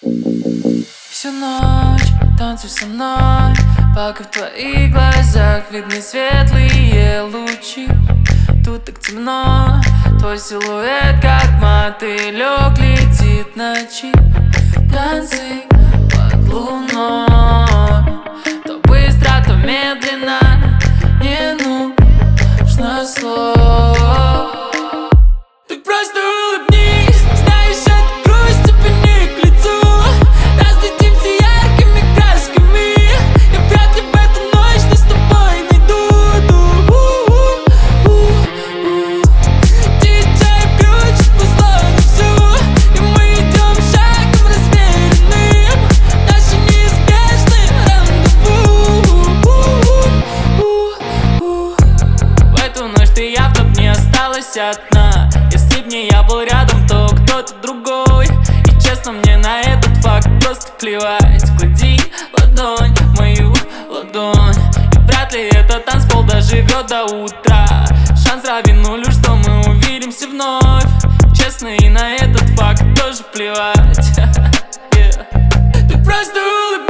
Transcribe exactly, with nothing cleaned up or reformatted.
Всю ночь танцуй со мной, пока в твоих глазах видны светлые лучи. Тут так темно, твой силуэт как мотылек летит в ночи. Танцы под луной, то быстро, то медленно, не нужно слов. Ты просто улыбнись, знаешь, от грусти не к лицу. Раздадимся яркими красками, я вряд ли в эту ночь что с тобой найду. Диджей включит музло на всю, и мы идем шагом размеренным, наши неизбежные рандеву. В эту ночь ты явно б не осталась одна. Если б не я был рядом, то кто-то другой. И честно, мне на этот факт просто плевать. Клади ладонь в мою ладонь, и вряд ли этот танцпол доживет до утра. Шанс равен нулю, что мы увидимся вновь. Честно, и на этот факт тоже плевать. Yeah. Ты просто улыбайся.